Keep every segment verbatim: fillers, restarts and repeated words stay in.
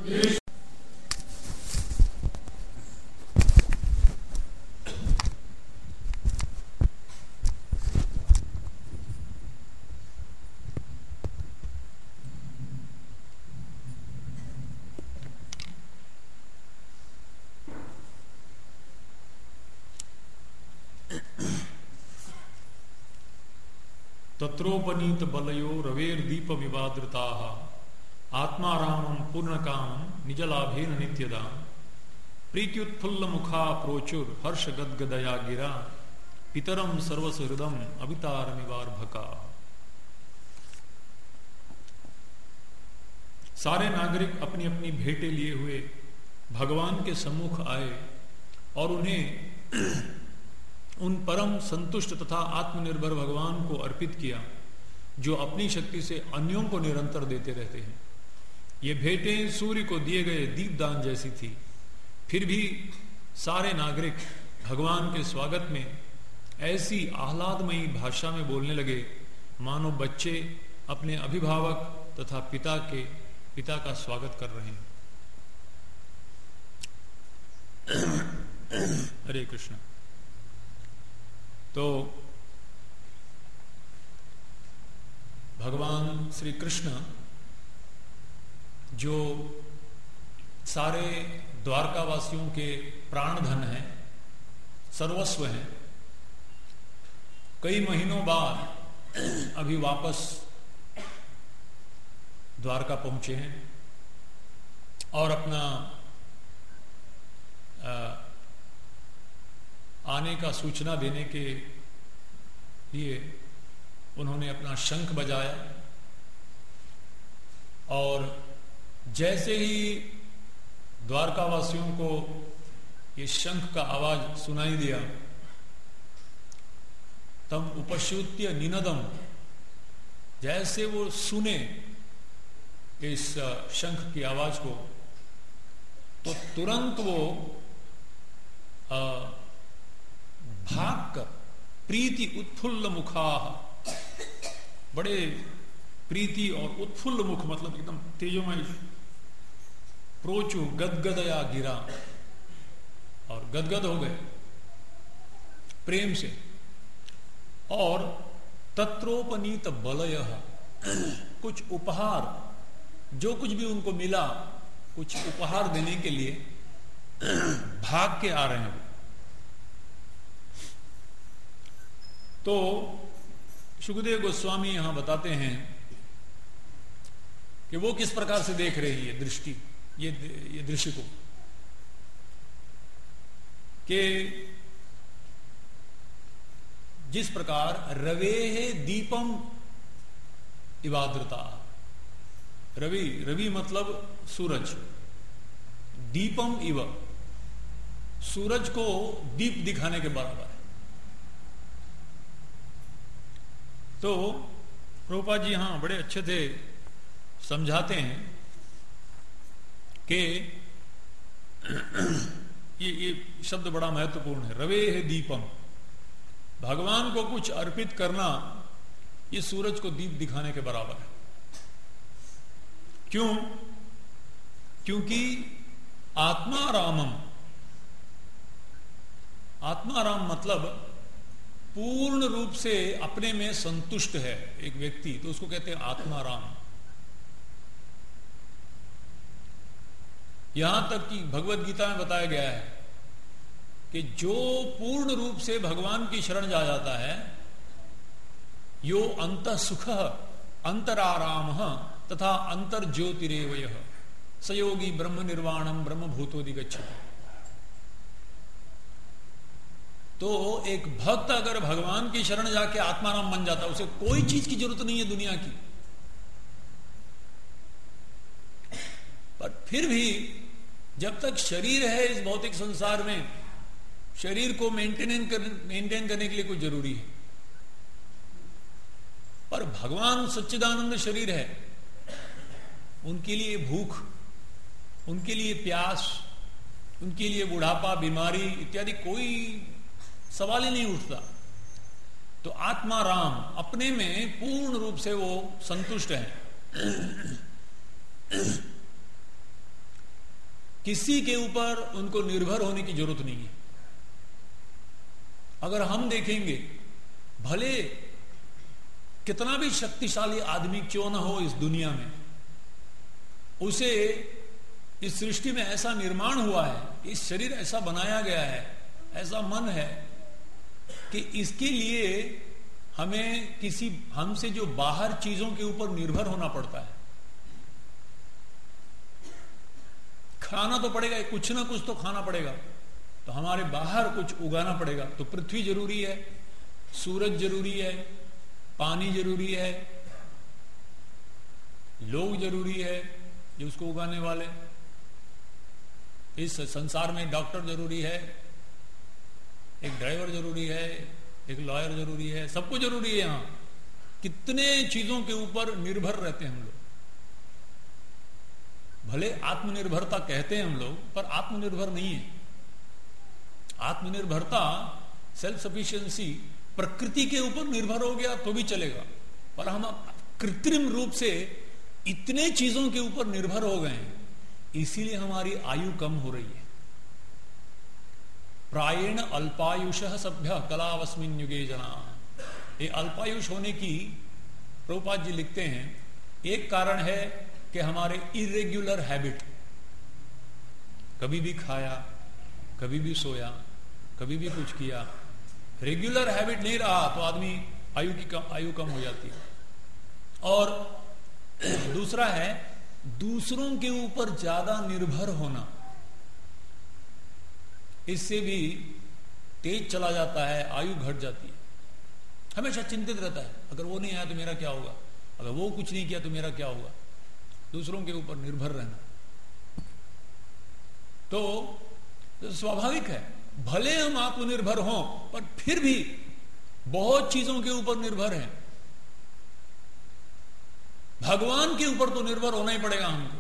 तत्रोपनीत बलयो रवेर दीप विवादृताः आत्मारामं पूर्णकामं निजलाभेन नित्यदा प्रीत्युत्फुल्ल मुखा प्रोचुर हर्ष गदगदया गिरा पितरम सर्वसहृदम अवितारमिवार्भका। सारे नागरिक अपनी अपनी भेंटें लिए हुए भगवान के सम्मुख आए और उन्हें उन परम संतुष्ट तथा आत्मनिर्भर भगवान को अर्पित किया जो अपनी शक्ति से अन्यों को निरंतर देते रहते हैं। ये भेंटें सूर्य को दिए गए दीपदान जैसी थी। फिर भी सारे नागरिक भगवान के स्वागत में ऐसी आह्लादमयी भाषा में बोलने लगे मानो बच्चे अपने अभिभावक तथा पिता के पिता का स्वागत कर रहे हैं। हरे कृष्ण। तो भगवान श्री कृष्ण जो सारे द्वारकावासियों के प्राणधन हैं, सर्वस्व हैं, कई महीनों बाद अभी वापस द्वारका पहुंचे हैं और अपना आ, आने का सूचना देने के लिए उन्होंने अपना शंख बजाया और जैसे ही द्वारकावासियों को ये शंख का आवाज सुनाई दिया तब उपश्रुत्य निनदम, जैसे वो सुने इस शंख की आवाज को तो तुरंत वो आ, भागकर प्रीति उत्फुल्ल मुखा, बड़े प्रीति और उत्फुल्ल मुख मतलब एकदम तेजोमय, प्रोचु गदगदया गिरा, और गदगद हो गए प्रेम से। और तत्रोपनीत बलयः, कुछ उपहार, जो कुछ भी उनको मिला कुछ उपहार देने के लिए भाग के आ रहे हैं। तो सुखदेव गोस्वामी यहां बताते हैं कि वो किस प्रकार से देख रही है दृष्टि, ये ये दृश्य को, कि जिस प्रकार रवेः दीपम इवाद्रता, रवि रवि मतलब सूरज, दीपम इव, सूरज को दीप दिखाने के बराबर है। तो प्रभुपाद जी यहां बड़े अच्छे थे, समझाते हैं कि ये ये शब्द बड़ा महत्वपूर्ण है, रवेः दीपम, भगवान को कुछ अर्पित करना ये सूरज को दीप दिखाने के बराबर है। क्यों? क्योंकि आत्मारामम, आत्माराम मतलब पूर्ण रूप से अपने में संतुष्ट है एक व्यक्ति, तो उसको कहते हैं आत्माराम। यहां तक कि भगवत गीता में बताया गया है कि जो पूर्ण रूप से भगवान की शरण जा जाता है, यो अंतः सुख अंतराराम तथा अंतर ज्योतिरेव यः सयोगी ब्रह्म निर्वाणम ब्रह्म भूतोदिगच्छति। तो एक भक्त अगर भगवान की शरण जाके आत्माराम बन जाता, उसे कोई चीज की जरूरत नहीं है दुनिया की, पर फिर भी जब तक शरीर है इस भौतिक संसार में, शरीर को मेंटेन कर, मेंटेन करने के लिए कुछ जरूरी है। पर भगवान सच्चिदानंद शरीर है, उनके लिए भूख, उनके लिए प्यास, उनके लिए बुढ़ापा, बीमारी इत्यादि कोई सवाल ही नहीं उठता। तो आत्माराम अपने में पूर्ण रूप से वो संतुष्ट है। किसी के ऊपर उनको निर्भर होने की जरूरत नहीं है। अगर हम देखेंगे, भले कितना भी शक्तिशाली आदमी क्यों ना हो इस दुनिया में, उसे इस सृष्टि में ऐसा निर्माण हुआ है, इस शरीर ऐसा बनाया गया है, ऐसा मन है कि इसके लिए हमें किसी हमसे जो बाहर चीजों के ऊपर निर्भर होना पड़ता है। खाना तो पड़ेगा, कुछ ना कुछ तो खाना पड़ेगा, तो हमारे बाहर कुछ उगाना पड़ेगा। तो पृथ्वी जरूरी है, सूरज जरूरी है, पानी जरूरी है, लोग जरूरी है जो उसको उगाने वाले, इस संसार में डॉक्टर जरूरी है, एक ड्राइवर जरूरी है, एक लॉयर जरूरी है, सब कुछ जरूरी है। यहां कितने चीजों के ऊपर निर्भर रहते हैं हम लोग। भले आत्मनिर्भरता कहते हैं हम लोग, पर आत्मनिर्भर नहीं है। आत्मनिर्भरता, सेल्फ सफिशिएंसी प्रकृति के ऊपर निर्भर हो गया तो भी चलेगा, पर हम कृत्रिम रूप से इतने चीजों के ऊपर निर्भर हो गए हैं, इसीलिए हमारी आयु कम हो रही है। प्रायेण अल्पायुषः सभ्य कलावस्मिन् युगे जना। ये अल्पायुष होने की प्रभुपाद जी लिखते हैं, एक कारण है कि हमारे इरेग्युलर हैबिट, कभी भी खाया, कभी भी सोया, कभी भी कुछ किया, रेगुलर हैबिट नहीं रहा तो आदमी आयु की कम आयु कम हो जाती है। और दूसरा है दूसरों के ऊपर ज्यादा निर्भर होना, इससे भी तेज चला जाता है, आयु घट जाती है। हमेशा चिंतित रहता है, अगर वो नहीं आया तो मेरा क्या होगा, अगर वो कुछ नहीं किया तो मेरा क्या होगा। दूसरों के ऊपर निर्भर रहना तो, तो स्वाभाविक है, भले हम आत्मनिर्भर हों पर फिर भी बहुत चीजों के ऊपर निर्भर हैं। भगवान के ऊपर तो निर्भर होना ही पड़ेगा हमको।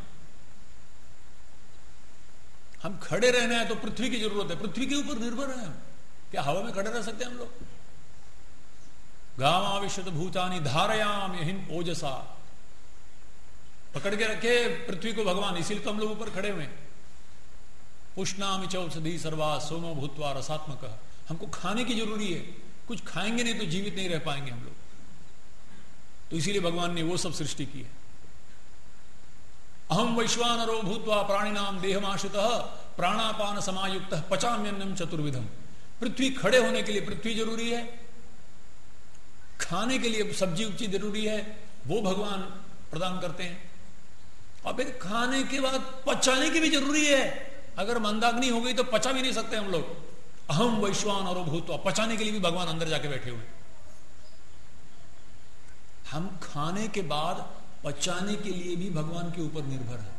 हम खड़े रहना है तो पृथ्वी की जरूरत है, पृथ्वी के ऊपर निर्भर है हम। क्या हवा में खड़े रह सकते हैं हम लोग? गामाविशत भूतानि धारयाम यहिन ओजसा, पकड़ के रखे पृथ्वी को भगवान, इसीलिए तो हम लोग ऊपर खड़े हुए। पुष्णामि चौषधि सर्वा सोमो भूत्वा रसात्मक। हमको खाने की जरूरी है, कुछ खाएंगे नहीं तो जीवित नहीं रह पाएंगे हम लोग, तो इसीलिए भगवान ने वो सब सृष्टि की है। अहम वैश्वानरो भूत्वा प्राणिनाम देहमाश्रितः प्राणापान समायुक्तः पचाम्यन्नम चतुर्विधम। पृथ्वी खड़े होने के लिए पृथ्वी जरूरी है, खाने के लिए सब्जी उब्जी जरूरी है, वो भगवान प्रदान करते हैं। और फिर खाने के बाद पचाने की भी जरूरी है। अगर मंदाग्नि हो गई तो पचा भी नहीं सकते हम लोग। अहम वैश्वानरो भूत्वा, पचाने के लिए भी भगवान अंदर जाके बैठे हुए। हम खाने के बाद पचाने के लिए भी भगवान के ऊपर निर्भर है।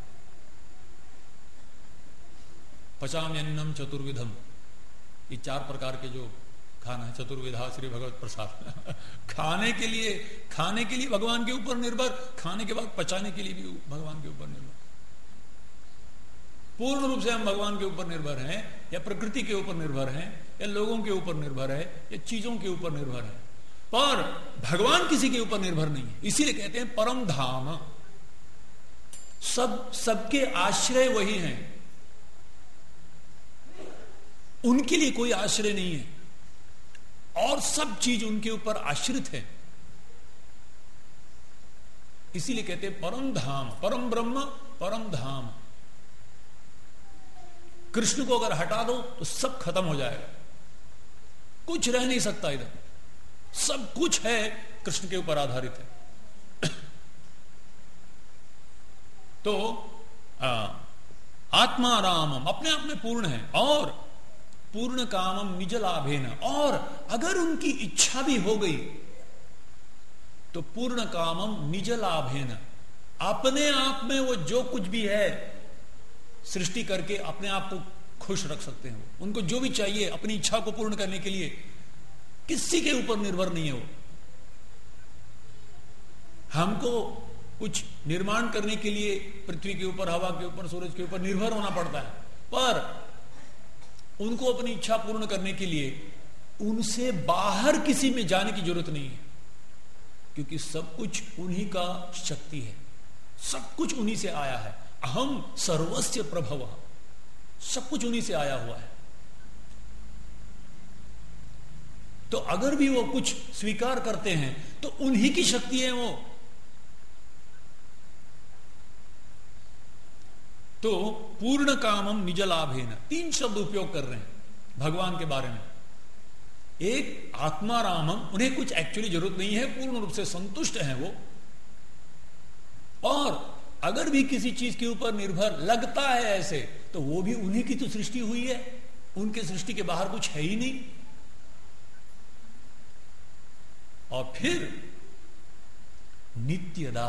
पचाम्यन्नम चतुर्विधम, ये चार प्रकार के जो खाना है, चतुर्विधा श्री भगवत प्रसाद। खाने के लिए खाने के लिए भगवान के ऊपर निर्भर, खाने के बाद पचाने के लिए भी भगवान के ऊपर निर्भर। पूर्ण रूप से हम भगवान के ऊपर निर्भर हैं, या प्रकृति के ऊपर निर्भर हैं, या लोगों के ऊपर निर्भर है, या चीजों के ऊपर निर्भर है, पर भगवान किसी के ऊपर निर्भर नहीं है। इसीलिए कहते हैं परम धाम। सब सबके आश्रय वही हैं, उनके लिए कोई आश्रय नहीं है, और सब चीज उनके ऊपर आश्रित है। इसीलिए कहते हैं परम धाम, परम ब्रह्म परम धाम। कृष्ण को अगर हटा दो तो सब खत्म हो जाएगा, कुछ रह नहीं सकता इधर। सब कुछ है कृष्ण के ऊपर आधारित है। तो आत्मा रामम, अपने आप में पूर्ण है, और पूर्ण कामम निज लाभेन, और अगर उनकी इच्छा भी हो गई तो पूर्ण कामम निज लाभेन, अपने आप में वो जो कुछ भी है सृष्टि करके अपने आप को खुश रख सकते हैं। वो उनको जो भी चाहिए अपनी इच्छा को पूर्ण करने के लिए किसी के ऊपर निर्भर नहीं है वो। हमको कुछ निर्माण करने के लिए पृथ्वी के ऊपर, हवा के ऊपर, सूरज के ऊपर निर्भर होना पड़ता है, पर उनको अपनी इच्छा पूर्ण करने के लिए उनसे बाहर किसी में जाने की जरूरत नहीं है, क्योंकि सब कुछ उन्हीं का शक्ति है, सब कुछ उन्हीं से आया है। अहम सर्वस्य प्रभव, सब कुछ उन्हीं से आया हुआ है। तो अगर भी वो कुछ स्वीकार करते हैं तो उन्हीं की शक्ति है वो। तो पूर्ण कामम निज लाभेन, तीन शब्द उपयोग कर रहे हैं भगवान के बारे में। एक आत्मा रामम, उन्हें कुछ एक्चुअली जरूरत नहीं है, पूर्ण रूप से संतुष्ट हैं वो। और अगर भी किसी चीज के ऊपर निर्भर लगता है ऐसे, तो वो भी उन्हीं की तो सृष्टि हुई है, उनके सृष्टि के बाहर कुछ है ही नहीं। और फिर नित्यदा,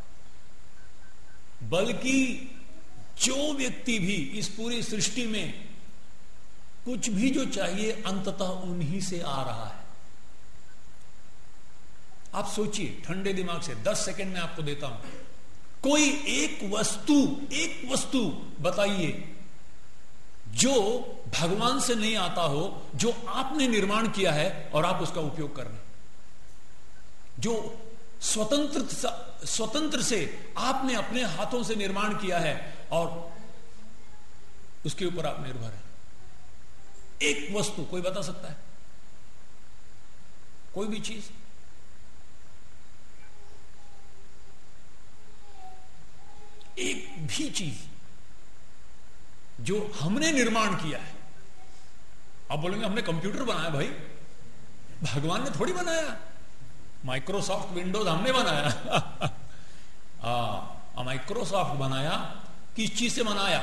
बल्कि जो व्यक्ति भी इस पूरी सृष्टि में कुछ भी जो चाहिए अंततः उन्हीं से आ रहा है। आप सोचिए ठंडे दिमाग से, दस सेकंड में आपको देता हूं, कोई एक वस्तु, एक वस्तु बताइए जो भगवान से नहीं आता हो, जो आपने निर्माण किया है और आप उसका उपयोग कर रहे हैं, जो स्वतंत्र स्वतंत्र से आपने अपने हाथों से निर्माण किया है और उसके ऊपर आप निर्भर हैं। एक वस्तु कोई बता सकता है? कोई भी चीज? एक भी चीज जो हमने निर्माण किया है। आप बोलेंगे हमने कंप्यूटर बनाया, भाई भगवान ने थोड़ी बनाया। माइक्रोसॉफ्ट विंडोज हमने बनाया। आ, माइक्रोसॉफ्ट बनाया, किस चीज से बनाया?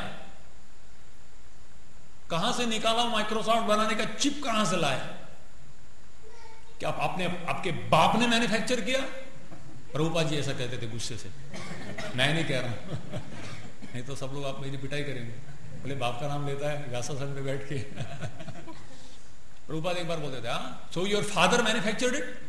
कहां से निकाला माइक्रोसॉफ्ट बनाने का चिप? कहां से लाया? क्या आप, आपने आपके बाप ने मैन्युफैक्चर किया? प्रभुपाद जी ऐसा कहते थे गुस्से से, मैं नहीं कह रहा हूं। नहीं तो सब लोग आप मेरी पिटाई करेंगे, बोले बाप का नाम लेता है व्यासासन में बैठ के। प्रभुपाद एक बार बोलते थे, हाँ so your father manufactured it.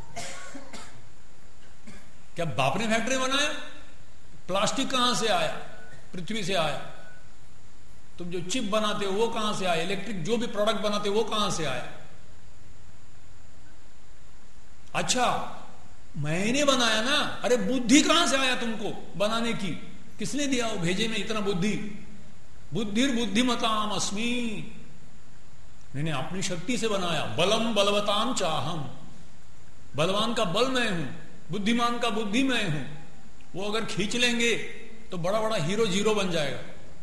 क्या बाप ने फैक्ट्री बनाया? प्लास्टिक कहां से आया? पृथ्वी से आया। तुम जो चिप बनाते हो वो कहां से आया? इलेक्ट्रिक जो भी प्रोडक्ट बनाते हो वो कहां से आया? अच्छा मैंने बनाया ना, अरे बुद्धि कहां से आया तुमको बनाने की? किसने दिया वो भेजे में इतना बुद्धि? बुद्धिर बुद्धिमताम अस्मि, मैंने अपनी शक्ति से बनाया। बलम बलवताम चाहम, बलवान का बल मैं हूं, बुद्धिमान का बुद्धि मैं हूं। वो अगर खींच लेंगे तो बड़ा बड़ा हीरो जीरो बन जाएगा,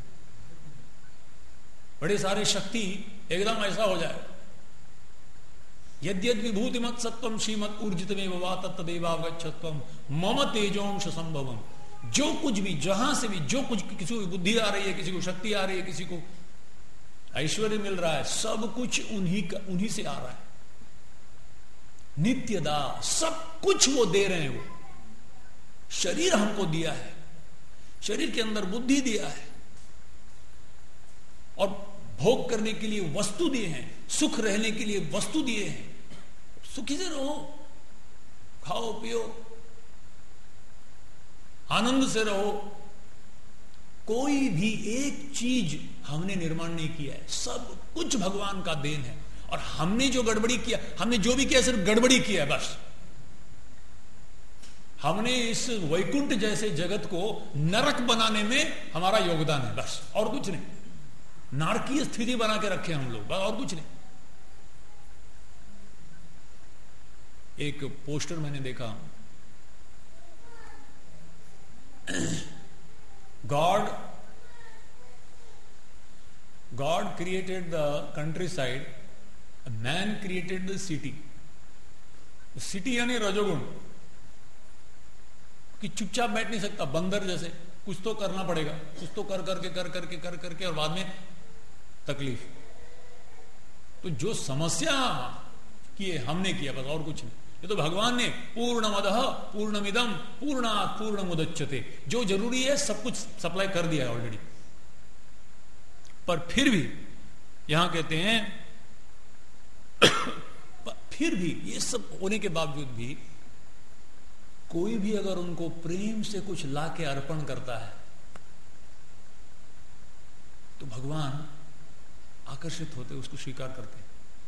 बड़े सारे शक्ति एकदम ऐसा हो जाएगा। यद्यद विभूति मत सत्वम श्रीमत ऊर्जित में वा तत्तदेवावगच्छत्वम मम तेजोंश संभवम। जो कुछ भी, जहां से भी जो कुछ, किसी को बुद्धि आ रही है, किसी को शक्ति आ रही है, किसी को ऐश्वर्य मिल रहा है, सब कुछ उन्हीं का, उन्हीं से आ रहा है। नित्यदा, सब कुछ वो दे रहे हैं। वो शरीर हमको दिया है, शरीर के अंदर बुद्धि दिया है, और भोग करने के लिए वस्तु दिए हैं, सुख रहने के लिए वस्तु दिए हैं। सुखी से रहो, खाओ पियो, आनंद से रहो। कोई भी एक चीज हमने निर्माण नहीं किया है, सब कुछ भगवान का देन है। और हमने जो गड़बड़ी किया, हमने जो भी किया सिर्फ गड़बड़ी किया है बस। हमने इस वैकुंठ जैसे जगत को नरक बनाने में हमारा योगदान है बस, और कुछ नहीं। नारकीय स्थिति बना के रखे हम लोग, और कुछ नहीं। एक पोस्टर मैंने देखा, God God created the countryside, man created the city. City यानी रजोगुण, कि चुपचाप बैठ नहीं सकता, बंदर जैसे कुछ तो करना पड़ेगा, कुछ तो कर करके कर करके कर करके और बाद में तकलीफ। तो जो समस्या की है हमने किया बस, और कुछ नहीं। ये तो भगवान ने पूर्णमदः पूर्णमिदं पूर्णात् पूर्णमुदच्यते, जो जरूरी है सब कुछ सप्लाई कर दिया है ऑलरेडी। पर फिर भी यहां कहते हैं फिर भी ये सब होने के बावजूद भी कोई भी अगर उनको प्रेम से कुछ लाके अर्पण करता है तो भगवान आकर्षित होते, उसको स्वीकार करते।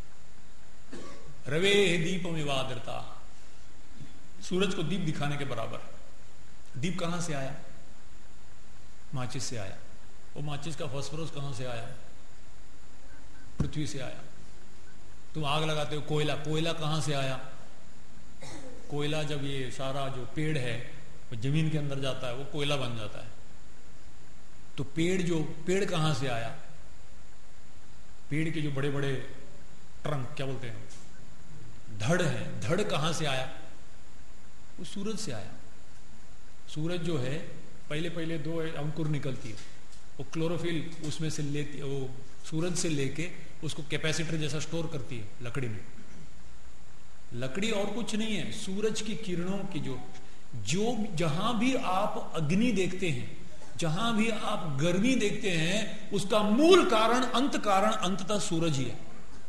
रवे दीपमिवाद्रता, सूरज को दीप दिखाने के बराबर। दीप कहां से आया? माचिस से आया। वो माचिस का फास्फोरस कहां से आया? पृथ्वी से आया। तुम आग लगाते हो, कोयला, कोयला कहां से आया? कोयला जब ये सारा जो पेड़ है वो जमीन के अंदर जाता है, वो कोयला बन जाता है। तो पेड़ जो पेड़ कहां से आया? पेड़ के जो बड़े बड़े ट्रंक, क्या बोलते हैं, धड़ है, धड़ कहां से आया? वो सूरज से आया। सूरज जो है, पहले पहले दो अंकुर निकलती है, वो क्लोरोफिल उसमें से लेती है, वो सूरज से लेके उसको कैपेसिटर जैसा स्टोर करती है लकड़ी में। लकड़ी और कुछ नहीं है, सूरज की किरणों की जो जो जहां भी आप अग्नि देखते हैं, जहां भी आप गर्मी देखते हैं, उसका मूल कारण, अंत कारण अंततः सूरज ही है।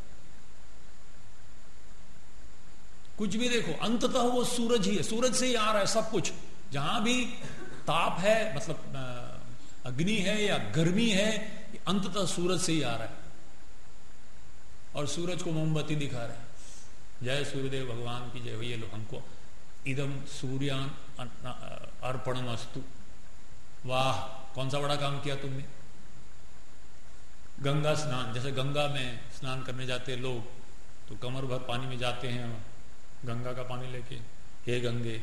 कुछ भी देखो, अंततः वो सूरज ही है, सूरज से ही आ रहा है सब कुछ। जहां भी ताप है, मतलब अग्नि है या गर्मी है, अंततः सूरज से ही आ रहा है। और सूरज को मोमबत्ती दिखा रहे हैं, जय सूर्यदेव भगवान की जय। ये लो हमको इदम सूर्यान अर्पणमस्तु। वाह, कौन सा बड़ा काम किया तुमने। गंगा स्नान, जैसे गंगा में स्नान करने जाते हैं लोग, तो कमर भर पानी में जाते हैं गंगा का पानी लेके, हे गंगे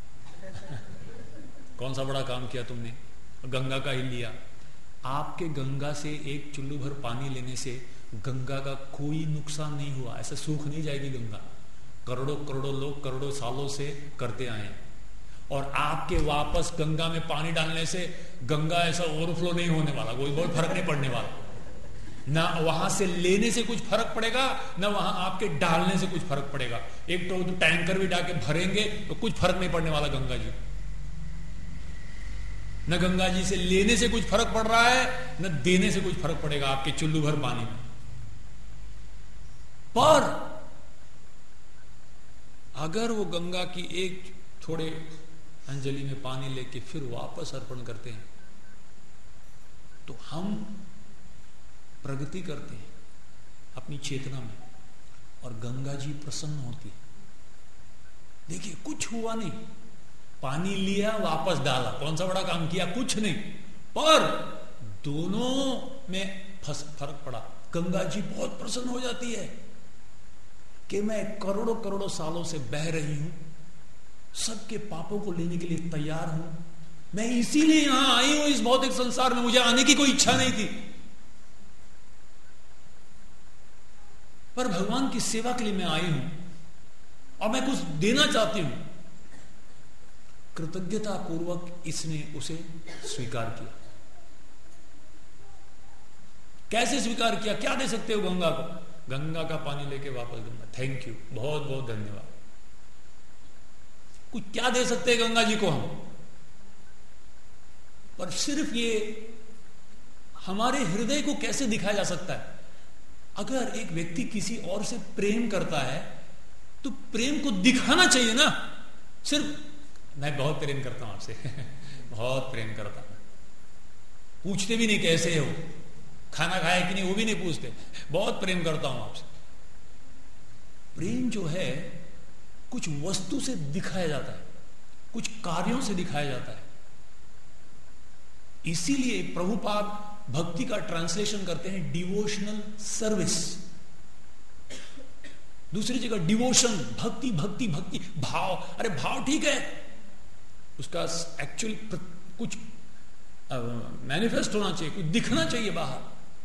कौन सा बड़ा काम किया तुमने, गंगा का ही लिया। आपके गंगा से एक चुल्लू भर पानी लेने से गंगा का कोई नुकसान नहीं हुआ, ऐसा सूख नहीं जाएगी गंगा। करोड़ों करोड़ों लोग करोड़ों सालों से करते आए, और आपके वापस गंगा में पानी डालने से गंगा ऐसा ओवरफ्लो नहीं होने वाला, कोई बहुत फर्क नहीं पड़ने वाला। ना वहां से लेने से कुछ फर्क पड़ेगा, ना वहां आपके डालने से कुछ फर्क पड़ेगा। एक तो टैंकर भी डाके भरेंगे तो कुछ फर्क नहीं पड़ने वाला गंगा जी। न गंगा जी से लेने से कुछ फर्क पड़ रहा है, न देने से कुछ फर्क पड़ेगा आपके चुल्लू भर पानी में। पर अगर वो गंगा की एक थोड़े अंजलि में पानी लेके फिर वापस अर्पण करते हैं, तो हम प्रगति करते हैं अपनी चेतना में, और गंगा जी प्रसन्न होती है। देखिए, कुछ हुआ नहीं, पानी लिया वापस डाला, कौन सा बड़ा काम किया, कुछ नहीं, पर दोनों में फर्क पड़ा। गंगा जी बहुत प्रसन्न हो जाती है कि मैं करोड़ों करोड़ों सालों से बह रही हूं, सबके पापों को लेने के लिए तैयार हूं, मैं इसीलिए यहां आई हूं इस भौतिक संसार में, मुझे आने की कोई इच्छा नहीं थी, पर भगवान की सेवा के लिए मैं आई हूं और मैं कुछ देना चाहती हूं। कृतज्ञता पूर्वक इसने उसे स्वीकार किया। कैसे स्वीकार किया, क्या दे सकते हो गंगा को? गंगा का पानी लेके वापस दूंगा, थैंक यू, बहुत बहुत धन्यवाद। कुछ क्या दे सकते हैं गंगा जी को हम? पर सिर्फ ये हमारे हृदय को कैसे दिखाया जा सकता है? अगर एक व्यक्ति किसी और से प्रेम करता है तो प्रेम को दिखाना चाहिए ना। सिर्फ मैं बहुत प्रेम करता हूं आपसे बहुत प्रेम करता हूं, पूछते भी नहीं कैसे हो, खाना खाया कि नहीं वो भी नहीं पूछते, बहुत प्रेम करता हूं आपसे। प्रेम जो है कुछ वस्तु से दिखाया जाता है, कुछ कार्यों से दिखाया जाता है। इसीलिए प्रभुपाद भक्ति का ट्रांसलेशन करते हैं डिवोशनल सर्विस। दूसरी जगह डिवोशन, भक्ति भक्ति भक्ति, भाव। अरे भाव ठीक है, उसका एक्चुअली कुछ मैनिफेस्ट होना चाहिए, कुछ दिखना चाहिए बाहर।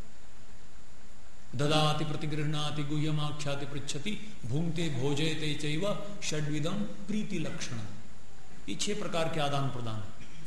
ददाति प्रतिगृह्णाति गुह्यमाख्याति पृच्छति भूंगते भोजयते चैव षड्विधम प्रीति लक्षण। ये छह प्रकार के आदान प्रदान।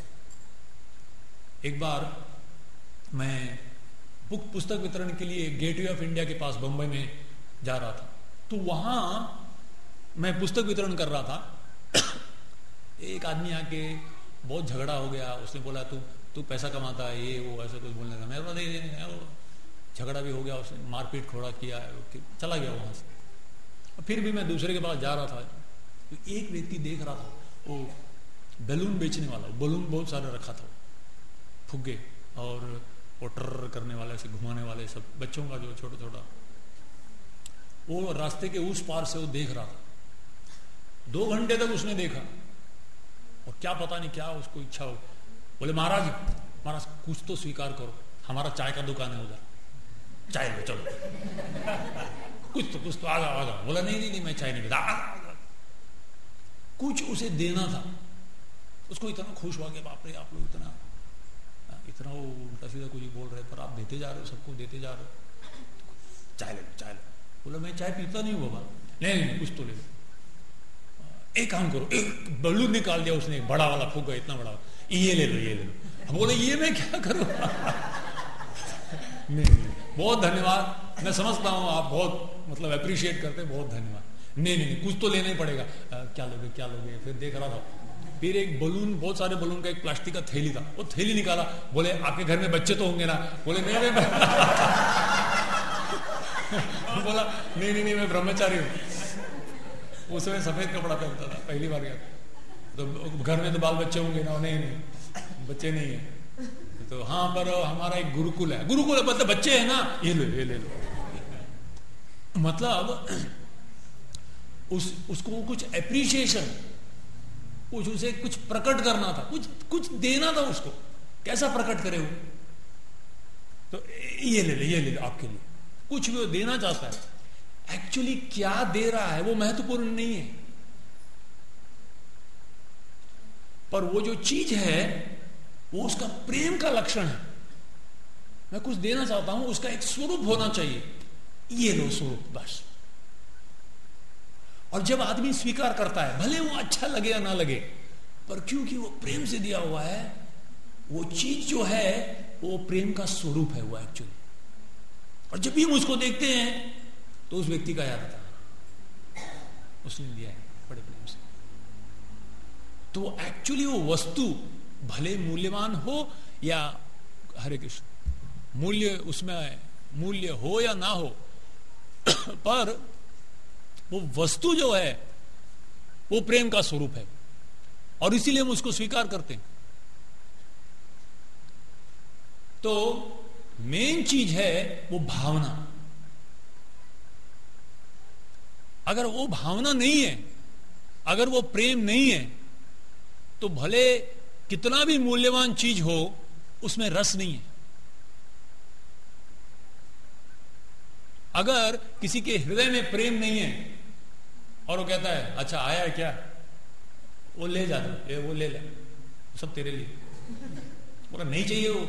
एक बार मैं बुक पुस्तक वितरण के लिए गेटवे ऑफ इंडिया के पास बंबई में जा रहा था, तो वहां मैं पुस्तक वितरण कर रहा था। एक आदमी आके बहुत झगड़ा हो गया, उसने बोला तू तू पैसा कमाता है, ये वो ऐसा कुछ बोलने लगा। मैं बोला झगड़ा भी हो गया, उसने मारपीट खोड़ा किया, चला गया वहां से। फिर भी मैं दूसरे के पास जा रहा था, तो एक व्यक्ति देख रहा था, वो बैलून बेचने वाला, बैलून बहुत सारे रखा था, फुग्गे और वो टर करने वाले, ऐसे घुमाने वाले, सब बच्चों का जो छोटा छोटा। वो रास्ते के उस पार से वो देख रहा था, दो घंटे तक उसने देखा, और क्या पता नहीं क्या उसको इच्छा हो। बोले महाराज महाराज कुछ तो स्वीकार करो, हमारा चाय का दुकान है उधर, चाय लो चलो, कुछ तो कुछ तो आ जाओ आ जाओ। बोला नहीं नहीं नहीं मैं चाय नहीं पीता। कुछ उसे देना था, उसको इतना खुश हुआ कि बाप रे आप लोग इतना इतना वो उल्टा सीधा कुछ बोल रहे, पर आप देते जा रहे हो, सबको देते जा रहे हो, चाय ले लो चाय लो। बोला मैं चाय पीता नहीं हूँ बाबा। नहीं नहीं कुछ तो ले लो। एक काम करो, एक बलून निकाल दिया उसने, बड़ा वाला फूका, इतना बड़ा, ये ले लो ये ले लो। बोले ये मैं क्या करूँ? नहीं नहीं बहुत धन्यवाद, मैं समझता हूँ आप बहुत मतलब अप्रिशिएट करते, बहुत धन्यवाद। नहीं नहीं कुछ तो लेना ही पड़ेगा। आ, क्या लोगे क्या लोगे? फिर देख रहा था, फिर एक बलून, बहुत सारे बलून का एक प्लास्टिक का थैली था, वो थैली निकाला। बोले आपके घर में बच्चे तो होंगे ना? बोले नहीं नहीं बोला नहीं नहीं नहीं मैं ब्रह्मचारी हूँ। उस समय सफेद कपड़ा पहनता था, पहली बार गया तो घर में तो बाल बच्चे होंगे ना? नहीं नहीं बच्चे नहीं है। तो हाँ पर हमारा एक गुरुकुल है। गुरुकुल है मतलब बच्चे है ना, ये लो ये ले लो। मतलब उस उसको कुछ एप्रिसिएशन, कुछ उसे कुछ प्रकट करना था, कुछ कुछ देना था उसको। कैसा प्रकट करे वो? तो ये ले ले ये ले लो आपके लिए, कुछ भी वो देना चाहता है। एक्चुअली क्या दे रहा है वो महत्वपूर्ण नहीं है, पर वो जो चीज है वो उसका प्रेम का लक्षण है। मैं कुछ देना चाहता हूं, उसका एक स्वरूप होना चाहिए, ये लो स्वरूप बस। और जब आदमी स्वीकार करता है, भले वो अच्छा लगे या ना लगे, पर क्योंकि वो प्रेम से दिया हुआ है, वो चीज जो है वो प्रेम का स्वरूप है वो एक्चुअली। और जब भी हम उसको देखते हैं तो उस व्यक्ति का याद आता है, उसने दिया है बड़े प्रेम से। तो एक्चुअली वो वस्तु भले मूल्यवान हो या, हरे कृष्ण, मूल्य उसमें मूल्य हो या ना हो, पर वो वस्तु जो है वो प्रेम का स्वरूप है, और इसीलिए हम उसको स्वीकार करते हैं। तो मेन चीज है वो भावना। अगर वो भावना नहीं है, अगर वो प्रेम नहीं है, तो भले कितना भी मूल्यवान चीज हो उसमें रस नहीं है। अगर किसी के हृदय में प्रेम नहीं है और वो कहता है अच्छा आया है क्या, वो ले जा दो, ये वो ले ले, सब तेरे लिए, बोला नहीं चाहिए वो।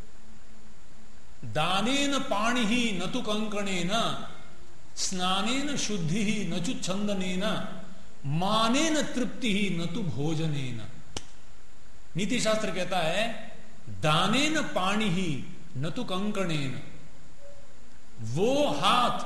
दानेन पाणि ही न तु कंकणेन, स्नानेन शुद्धि ही न चु छंदनेन, मानेन तृप्ति ही न तु भोजनेन। नीति शास्त्र कहता है दानेन पाणि ही न तु कंकणेन, वो हाथ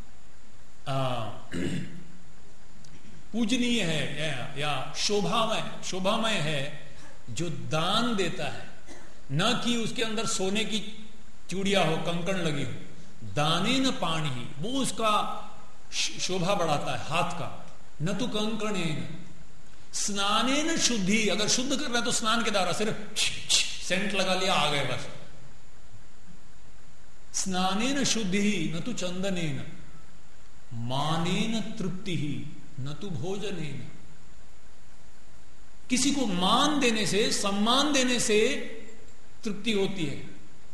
पूजनीय है या, या शोभामय शोभामय है जो दान देता है, न कि उसके अंदर सोने की चूड़ियां हो, कंकण लगी हो। दानेन पाणि ही, वो उसका शोभा बढ़ाता है हाथ का। न तो कंकणेन, स्नानेन शुद्धि, अगर शुद्ध कर रहे हैं तो स्नान के द्वारा, सिर्फ सेंट लगा लिया आ गए बस। स्नानेन शुद्धि ही न तो चंदनेन, मानेन तृप्ति ही न तो भोजनेन। किसी को मान देने से, सम्मान देने से तृप्ति होती है।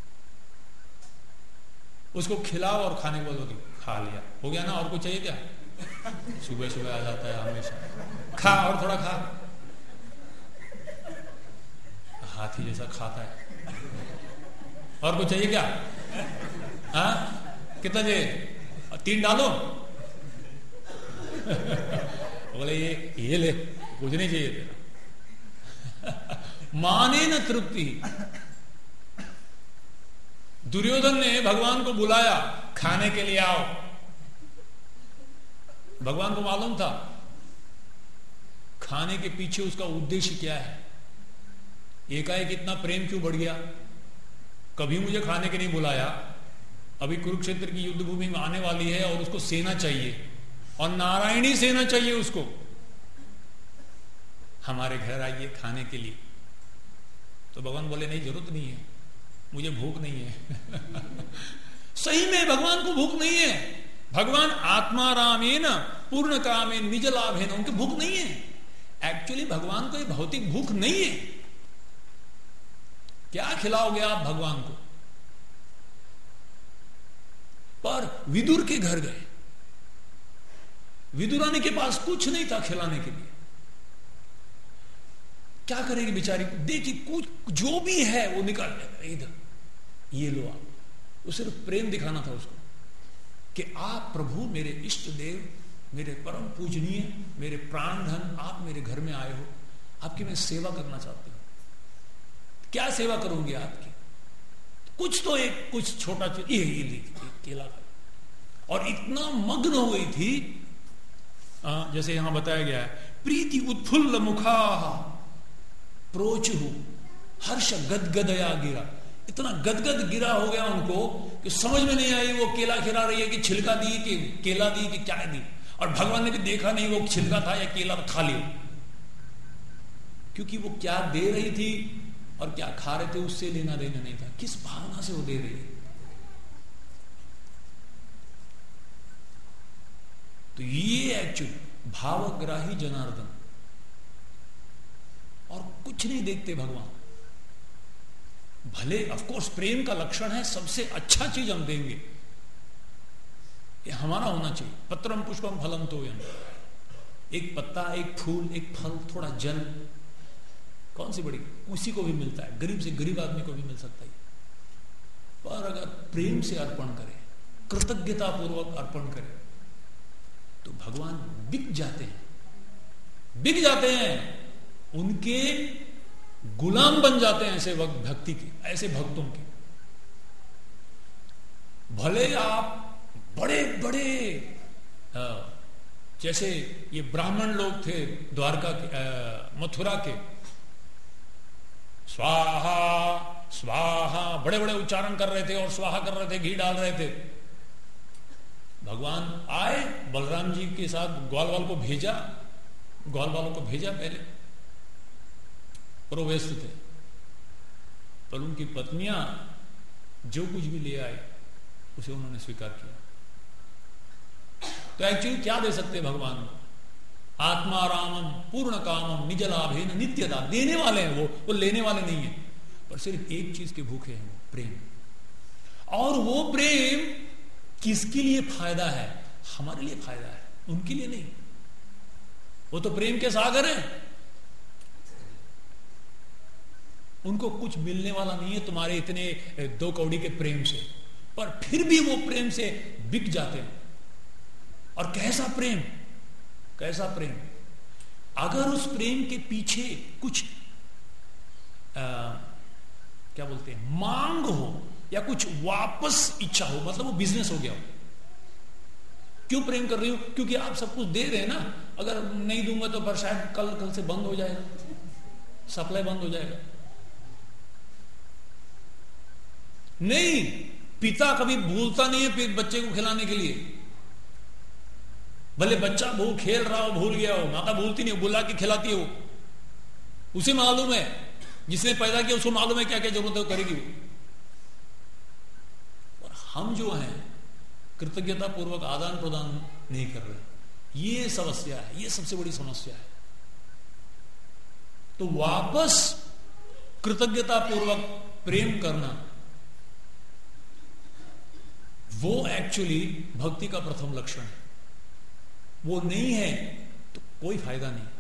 उसको खिलाओ और खाने को बोलो खा लिया, हो गया ना, और कुछ चाहिए क्या? सुबह सुबह आ जाता है हमेशा, खा और थोड़ा खा, हाथी जैसा खाता है। और कुछ चाहिए क्या? हाँ कितना चाहिए? तीन डालो। बोले ये ये ले, कुछ नहीं चाहिए तेरा। माने न तृप्ति। दुर्योधन ने भगवान को बुलाया, खाने के लिए आओ। भगवान को मालूम था खाने के पीछे उसका उद्देश्य क्या है। एकाएक इतना प्रेम क्यों बढ़ गया? कभी मुझे खाने के नहीं बुलाया, अभी कुरुक्षेत्र की युद्ध भूमि में आने वाली है और उसको सेना चाहिए, और नारायणी सेना चाहिए उसको। हमारे घर आइए खाने के लिए। तो भगवान बोले नहीं, जरूरत नहीं है, मुझे भूख नहीं है। सही में भगवान को भूख नहीं है। भगवान आत्मा रामेन पूर्ण कामेन निज लाभेन, उनकी भूख नहीं है। एक्चुअली भगवान को ये भौतिक भूख नहीं है। क्या खिलाओगे आप भगवान को? और विदुर के घर गए। विदुरानी के पास कुछ नहीं था खिलाने के लिए। क्या करेगी बेचारी, देखी कुछ जो भी है वो निकाल लेगा, इधर ये लो आप। वो सिर्फ प्रेम दिखाना था उसको कि आप प्रभु मेरे इष्ट देव, मेरे परम पूजनीय, मेरे प्राण धन, आप मेरे घर में आए हो, आपकी मैं सेवा करना चाहती हूं। क्या सेवा करूंगी आपकी? कुछ तो एक कुछ छोटा चीज, ये ये केला खा। और इतना मग्न हो गई थी, आ, जैसे यहां बताया गया है, प्रीति उत्फुल्ल मुखा प्रोचु, हर्ष गदगदया गिरा। इतना गदगद गिरा हो गया उनको कि समझ में नहीं आई वो केला खिला रही है कि छिलका दी कि केला दी कि क्या दी। और भगवान ने भी देखा नहीं वो छिलका था या केला खा लिया, क्योंकि वो क्या दे रही थी और क्या खा रहे थे उससे लेना देना नहीं था, किस भावना से वो दे रही है। तो ये एक्चुअली भावग्राही जनार्दन, और कुछ नहीं देखते भगवान। भले ऑफ कोर्स प्रेम का लक्षण है, सबसे अच्छा चीज हम देंगे, ये हमारा होना चाहिए। पत्रम पुष्पम फलम तोयम, एक पत्ता, एक फूल, एक फल, थोड़ा जल, कौन सी बड़ी, उसी को भी मिलता है, गरीब से गरीब आदमी को भी मिल सकता है। पर अगर प्रेम से अर्पण करें, कृतज्ञता पूर्वक अर्पण करें, तो भगवान बिक जाते हैं, बिक जाते हैं, उनके गुलाम बन जाते हैं ऐसे वक्त भक्ति के, ऐसे भक्तों के। भले आप बड़े बड़े जैसे ये ब्राह्मण लोग थे द्वारका के, मथुरा के, स्वाहा स्वाहा बड़े बड़े उच्चारण कर रहे थे और स्वाहा कर रहे थे, घी डाल रहे थे। भगवान आए, बलराम जी के साथ ग्वाल वाल को भेजा, ग्वाल वालों को भेजा पहले, और वो व्यस्त थे, पर उनकी पत्नियां जो कुछ भी ले आए उसे उन्होंने स्वीकार किया। तो एक्चुअली क्या दे सकते भगवान को? आत्मा रामम पूर्ण कामम निज लाभेन नित्यदा, देने वाले हैं वो, वो लेने वाले नहीं है, पर सिर्फ एक चीज के भूखे हैं, वो प्रेम। और वो प्रेम किसके लिए फायदा है? हमारे लिए फायदा है, उनके लिए नहीं। वो तो प्रेम के सागर हैं, उनको कुछ मिलने वाला नहीं है तुम्हारे इतने दो कौड़ी के प्रेम से, पर फिर भी वो प्रेम से बिक जाते हैं। और कैसा प्रेम, कैसा प्रेम! अगर उस प्रेम के पीछे कुछ आ, क्या बोलते हैं, मांग हो या कुछ वापस इच्छा हो, मतलब वो बिजनेस हो गया हो। क्यों प्रेम कर रही हूं? क्योंकि आप सब कुछ दे रहे हैं ना, अगर नहीं दूंगा तो पर शायद कल कल से बंद हो जाएगा, सप्लाई बंद हो जाएगा। नहीं, पिता कभी भूलता नहीं है बच्चे को खिलाने के लिए। भले बच्चा भूल खेल रहा हो, भूल गया हो, माता भूलती नहीं, बुला के खिलाती हो, उसे मालूम है, जिसने पैदा किया उसको मालूम है क्या क्या जरूरत है वो करेगी। और हम जो हैं कृतज्ञता पूर्वक आदान प्रदान नहीं कर रहे, ये समस्या है, ये सबसे बड़ी समस्या है। तो वापस कृतज्ञता पूर्वक प्रेम करना, वो एक्चुअली भक्ति का प्रथम लक्षण है। वो नहीं है तो कोई फायदा नहीं,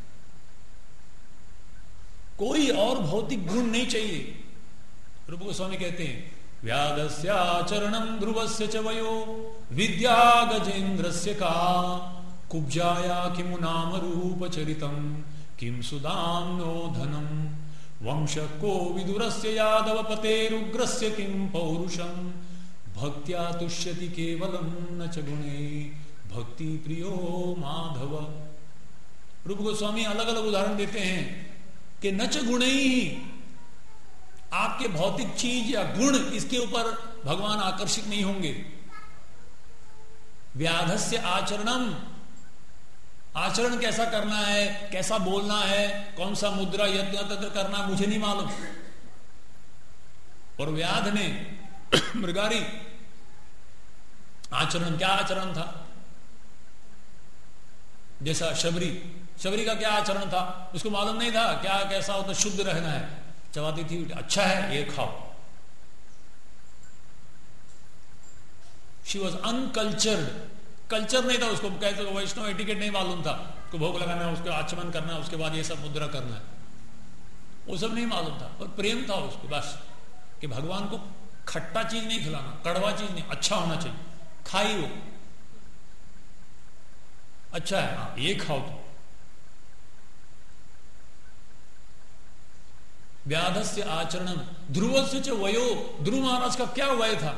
कोई और भौतिक गुण नहीं चाहिए। रूप गोस्वामी कहते हैं, व्याधस्याचरणम ध्रुवस्य च वयो विद्या गजेन्द्रस्य का कुब्जाया किमु नाम रूप चरितम किम सुदाम नो धनम वंश को विदुरस्य यादव पतेरुग्रस्य किम पौरुषम भक्त्या तुष्यति केवलम न च गुणे भक्ति प्रियो माधव। रूप गोस्वामी अलग अलग उदाहरण देते हैं कि न च गुणे ही, आपके भौतिक चीज या गुण इसके ऊपर भगवान आकर्षित नहीं होंगे। व्याधस्य आचरणम, आचरण कैसा करना है, कैसा बोलना है, कौन सा मुद्रा यत्न तत्र करना मुझे नहीं मालूम। और व्याध ने मृगारी आचरण, क्या आचरण था? जैसा शबरी, शबरी का क्या आचरण था? उसको मालूम नहीं था क्या कैसा होता, शुद्ध रहना है, चबाती थी, अच्छा है ये खाओ। शी वॉज अनकल्चर्ड, कल्चर नहीं था उसको, कहते वैष्णव एटिकेट नहीं मालूम था, उसको भोग लगाना है, उसको आचमन करना है, उसके बाद ये सब मुद्रा करना है, वो सब नहीं मालूम था। और प्रेम था उसको बस कि भगवान को खट्टा चीज नहीं खिलाना, कड़वा चीज नहीं, अच्छा होना चाहिए, खाई वो अच्छा है, हाँ ये खाओ तो। व्याधस्य आचरणम ध्रुवस्य च वयो, ध्रुव महाराज का क्या वय था?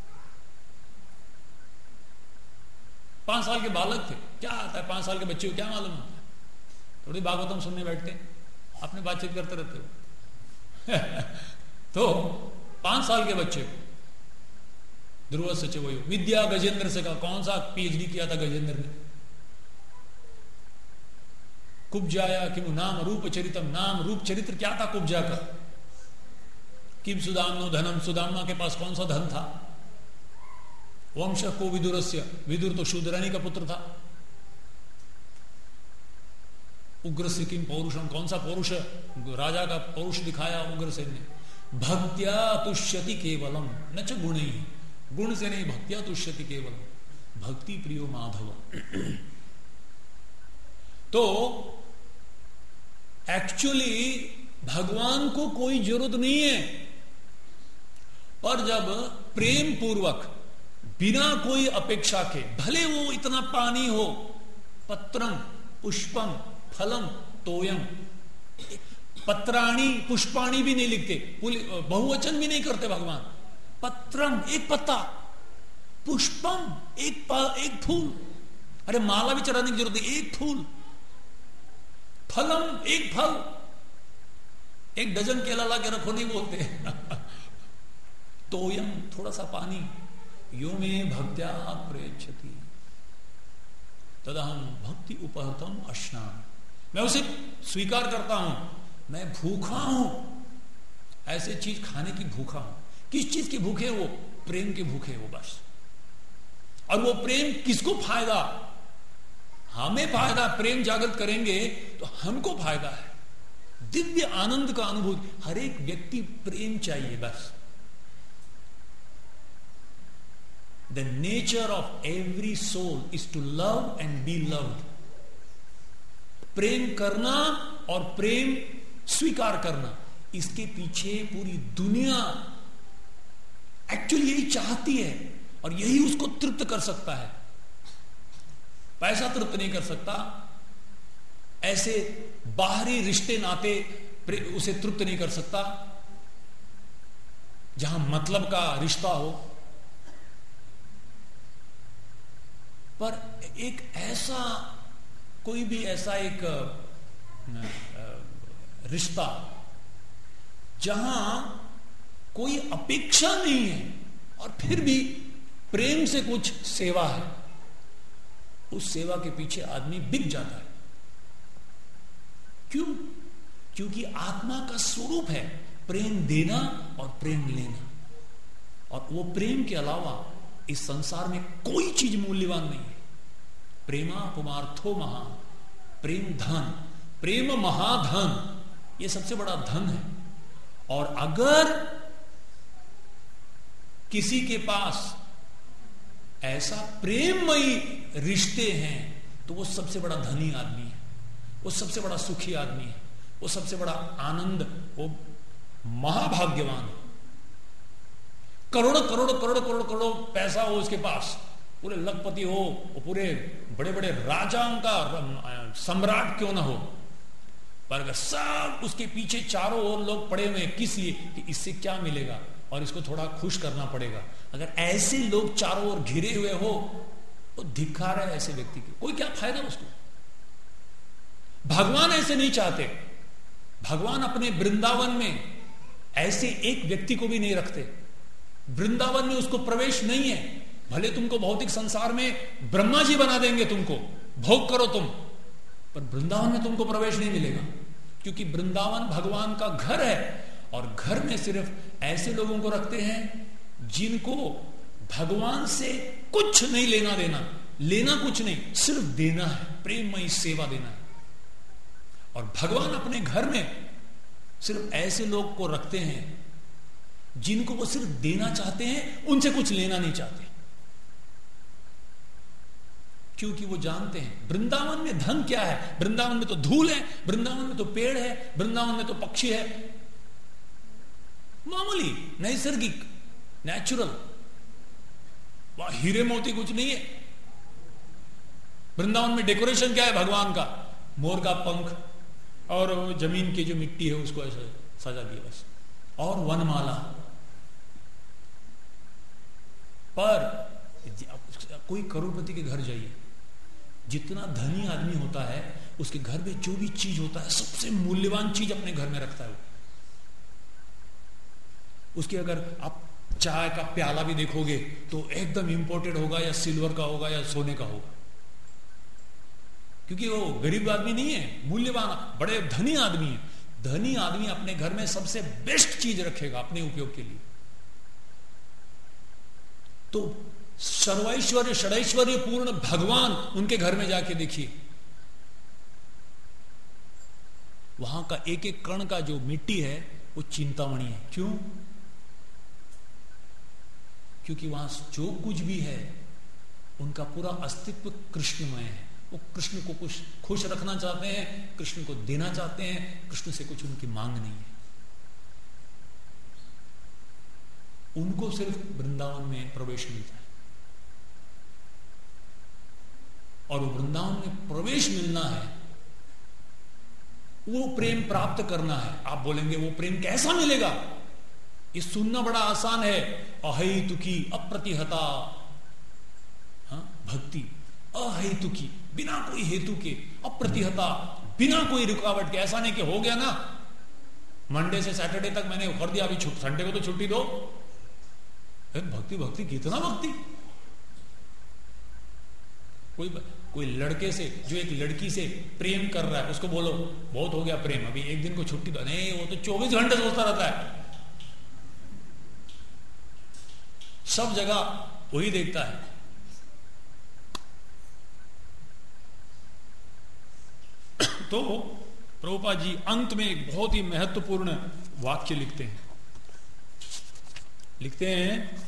पांच साल के बालक थे, क्या आता है पांच साल के बच्चे को क्या मालूम होता है? थोड़ी भागवतम सुनने बैठते, अपने बातचीत करते रहते हो तो पांच साल के बच्चे को ध्रुव सच वयो, विद्या गजेंद्र से का, कौन सा पीएचडी किया था गजेंद्र ने? कुब्जाया किम नाम रूप चरितम, नाम रूप चरित्र क्या था कुब्जा का? किम सुदामनो धनम, सुदामा के पास कौन सा धन था? वंश को विदुरस्य, विदुर तो शूद्रानी का पुत्र था। उग्रसेन किम पौरुषम, कौन सा पौरुष? राजा का पौरुष दिखाया उग्रसेन ने। भक्त्या तुष्यति केवलम न च गुण, गुण से नहीं, भक्त्या तुष्यति केवलम, भक्ति प्रियो माधव। तो एक्चुअली भगवान को कोई जरूरत नहीं है, पर जब प्रेम पूर्वक बिना कोई अपेक्षा के, भले वो इतना पानी हो, पत्रम पुष्पम फलम तोयम, पत्राणी पुष्पाणी भी नहीं लिखते, बहुवचन भी नहीं करते भगवान, पत्रम एक पत्ता, पुष्पम एक एक फूल, अरे माला भी चढ़ाने की जरूरत नहीं, एक फूल, फलम एक फल, एक डजन केला ला के रखो नहीं बोलते तोयम थोड़ा सा पानी, यो में भक्त्या प्रयच्छति तदहम भक्ति उपहतम अश्नान, मैं उसे स्वीकार करता हूं, मैं भूखा हूं, ऐसे चीज खाने की भूखा हूं। किस चीज के भूखे? वो प्रेम के भूखे वो बस। और वो प्रेम किसको फायदा? हमें फायदा, प्रेम जागृत करेंगे तो हमको फायदा है, दिव्य आनंद का अनुभूति। हर एक व्यक्ति प्रेम चाहिए बस। The nature of every soul is to love and be loved. प्रेम करना और प्रेम स्वीकार करना, इसके पीछे पूरी दुनिया एक्चुअली यही चाहती है और यही उसको तृप्त कर सकता है। पैसा तृप्त नहीं कर सकता, ऐसे बाहरी रिश्ते नाते उसे तृप्त नहीं कर सकता जहां मतलब का रिश्ता हो। पर एक ऐसा कोई भी ऐसा एक रिश्ता जहां कोई अपेक्षा नहीं है और फिर भी प्रेम से कुछ सेवा है, उस सेवा के पीछे आदमी बिक जाता है। क्यों? क्योंकि आत्मा का स्वरूप है प्रेम देना और प्रेम लेना, और वो प्रेम के अलावा इस संसार में कोई चीज मूल्यवान नहीं है। प्रेमा पुमार्थो महा, प्रेम धन, प्रेम महाधन, ये सबसे बड़ा धन है। और अगर किसी के पास ऐसा प्रेममयी रिश्ते हैं तो वो सबसे बड़ा धनी आदमी है, वो सबसे बड़ा सुखी आदमी है, वो सबसे बड़ा आनंद, वो महाभाग्यवान है। करोड़ों करोड़ों करोड़ों करोड़ करोड़ पैसा हो उसके पास, पूरे लखपति हो, वो पूरे बड़े बड़े राजाओं का सम्राट क्यों ना हो, पर अगर सब उसके पीछे चारों ओर लोग पड़े हुए हैं, किस लिए? कि इससे क्या मिलेगा और इसको थोड़ा खुश करना पड़ेगा। अगर ऐसे लोग चारों ओर घिरे हुए हो तो धिक्कार है ऐसे व्यक्ति की, कोई क्या फायदा उसको। भगवान ऐसे नहीं चाहते। भगवान अपने वृंदावन में ऐसे एक व्यक्ति को भी नहीं रखते। वृंदावन में उसको प्रवेश नहीं है। भले तुमको भौतिक संसार में ब्रह्मा जी बना देंगे, तुमको भोग करो तुम, पर वृंदावन में तुमको प्रवेश नहीं मिलेगा, क्योंकि वृंदावन भगवान का घर है। और घर में सिर्फ ऐसे लोगों को रखते हैं जिनको भगवान से कुछ नहीं लेना देना, लेना कुछ नहीं, सिर्फ देना है, प्रेममयी सेवा देना है। और भगवान अपने घर में सिर्फ ऐसे लोग को रखते हैं जिनको वो सिर्फ देना चाहते हैं, उनसे कुछ लेना नहीं चाहते। क्योंकि वो जानते हैं वृंदावन में धन क्या है। वृंदावन में तो धूल है, वृंदावन में तो पेड़ है, वृंदावन में तो पक्षी है, मामूली नैसर्गिक नेचुरल, वहां हीरे मोती कुछ नहीं है। वृंदावन में डेकोरेशन क्या है भगवान का, मोर का पंख और जमीन की जो मिट्टी है उसको ऐसे सजा दिया बस, और वनमाला। पर कोई करोड़पति के घर जाइए, जितना धनी आदमी होता है उसके घर में जो भी चीज होता है सबसे मूल्यवान चीज अपने घर में रखता है। उसकी अगर आप चाय का प्याला भी देखोगे तो एकदम इंपोर्टेड होगा या सिल्वर का होगा या सोने का होगा, क्योंकि वो गरीब आदमी नहीं है, मूल्यवान बड़े धनी आदमी है। धनी आदमी अपने घर में सबसे बेस्ट चीज रखेगा अपने उपयोग के लिए। तो सर्वैश्वर्य षडैश्वर्य पूर्ण भगवान उनके घर में जाके देखिए, वहां का एक एक कण का जो मिट्टी है वो चिंतामणि है। क्यों? क्योंकि वहां जो कुछ भी है उनका पूरा अस्तित्व कृष्णमय है। वो कृष्ण को कुछ खुश रखना चाहते हैं, कृष्ण को देना चाहते हैं, कृष्ण से कुछ उनकी मांग नहीं है। उनको सिर्फ वृंदावन में प्रवेश मिलता है, और वृंदावन में प्रवेश मिलना है, वो प्रेम प्राप्त करना है। आप बोलेंगे वो प्रेम कैसा मिलेगा? ये सुनना बड़ा आसान है, अहेतुकी अप्रतिहता हाँ, भक्ति अहेतुकी, बिना कोई हेतु के, अप्रतिहता बिना कोई रुकावट के। ऐसा नहीं कि हो गया ना मंडे से सैटरडे तक मैंने कर दिया, अभी संडे को तो छुट्टी दो। भक्ति भक्ति कितना भक्ति। कोई कोई लड़के से जो एक लड़की से प्रेम कर रहा है उसको बोलो बहुत हो गया प्रेम, अभी एक दिन को छुट्टी दो। नहीं, वो तो चौबीस घंटे सोचता रहता है, सब जगह वही देखता है। तो प्रभुपाद जी अंत में एक बहुत ही महत्वपूर्ण वाक्य लिखते हैं लिखते हैं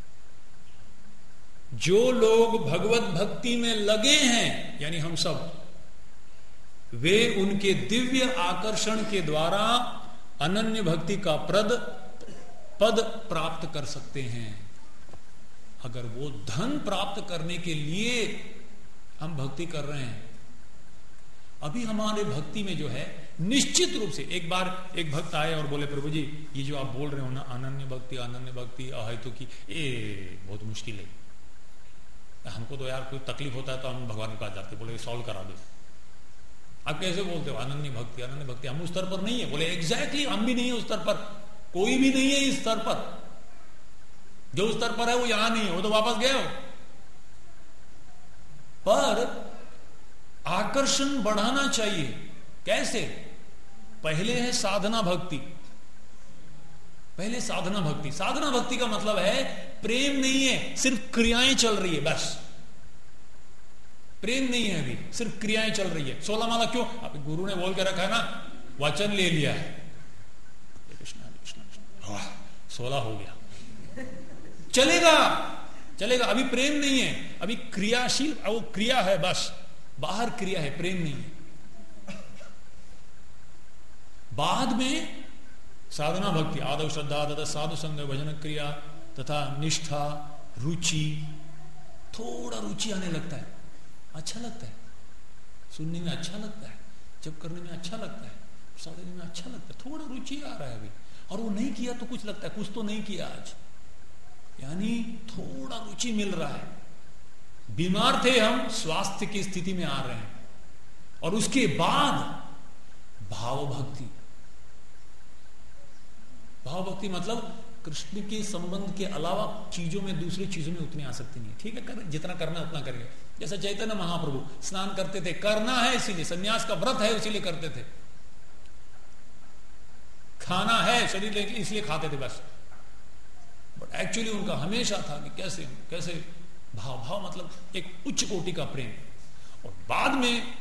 जो लोग भगवत भक्ति में लगे हैं, यानी हम सब, वे उनके दिव्य आकर्षण के द्वारा अनन्य भक्ति का प्रद पद प्राप्त कर सकते हैं। अगर वो धन प्राप्त करने के लिए हम भक्ति कर रहे हैं, अभी हमारे भक्ति में जो है निश्चित रूप से, एक बार एक भक्त आए और बोले प्रभु जी ये जो आप बोल रहे हो ना अनन्य भक्ति अनन्य भक्ति अहेतु की, ये बहुत मुश्किल है, हमको तो यार कोई तकलीफ होता है तो हम भगवान के पास जाते, बोले सॉल्व करा दो। आप कैसे बोलते हो अनन्य भक्ति अनन्य भक्ति? हम उस स्तर पर नहीं है। बोले एग्जैक्टली हम भी नहीं है उस स्तर पर, कोई भी नहीं है इस स्तर पर। जो उस स्तर पर है वो यहां नहीं है, वो तो वापस गए हो। पर आकर्षण बढ़ाना चाहिए। कैसे? पहले है साधना भक्ति, पहले साधना भक्ति। साधना भक्ति का मतलब है प्रेम नहीं है, सिर्फ क्रियाएं चल रही है बस। प्रेम नहीं है, अभी सिर्फ क्रियाएं चल रही है। सोलह माला क्यों? अभी गुरु ने बोल के रखा है ना, वचन ले लिया है, कृष्ण कृष्ण सोलह हो गया, चलेगा चलेगा। अभी प्रेम नहीं है, अभी क्रियाशील, वो क्रिया है बस, बाहर क्रिया है, प्रेम नहीं है। बाद में साधना भक्ति, आदव श्रद्धा तथा साधु संग भजन क्रिया तथा निष्ठा रुचि, थोड़ा रुचि आने लगता है, अच्छा लगता है, सुनने में अच्छा लगता है, जब करने में अच्छा लगता है, साधने में अच्छा लगता है, थोड़ा रुचि आ रहा है अभी। और वो नहीं किया तो कुछ लगता है कुछ तो नहीं किया आज, यानी थोड़ा रुचि मिल रहा है। बीमार थे हम, स्वास्थ्य की स्थिति में आ रहे हैं। और उसके बाद भाव भक्ति। भाव भक्ति मतलब कृष्ण के संबंध के अलावा चीजों में, दूसरी चीजों में उतनी आसक्ति नहीं है। ठीक है, कर, जितना करना उतना करेंगे। जैसे चैतन्य महाप्रभु स्नान करते थे, करना है इसीलिए, सन्यास का व्रत है इसीलिए करते थे, खाना है शरीर इसलिए खाते थे बस। बट एक्चुअली उनका हमेशा था कि कैसे कैसे भाव भाव मतलब एक उच्च कोटि का प्रेम। और बाद में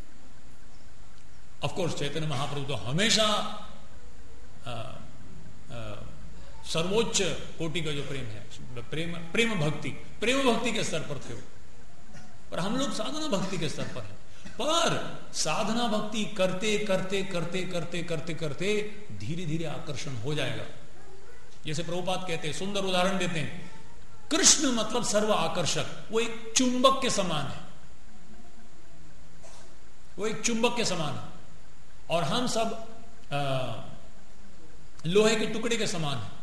ऑफ कोर्स चैतन्य महाप्रभु तो हमेशा आ, आ, सर्वोच्च कोटि का जो प्रेम है, प्रेम प्रेम भक्ति प्रेम भक्ति के स्तर पर थे वो। पर हम लोग साधना भक्ति के स्तर पर हैं। पर साधना भक्ति करते करते करते करते करते करते धीरे धीरे आकर्षण हो जाएगा। जैसे प्रभुपाद कहते हैं, सुंदर उदाहरण देते हैं, कृष्ण मतलब सर्व आकर्षक, वो एक चुंबक के समान है, वो एक चुंबक के समान है, और हम सब आ, लोहे के टुकड़े के समान है।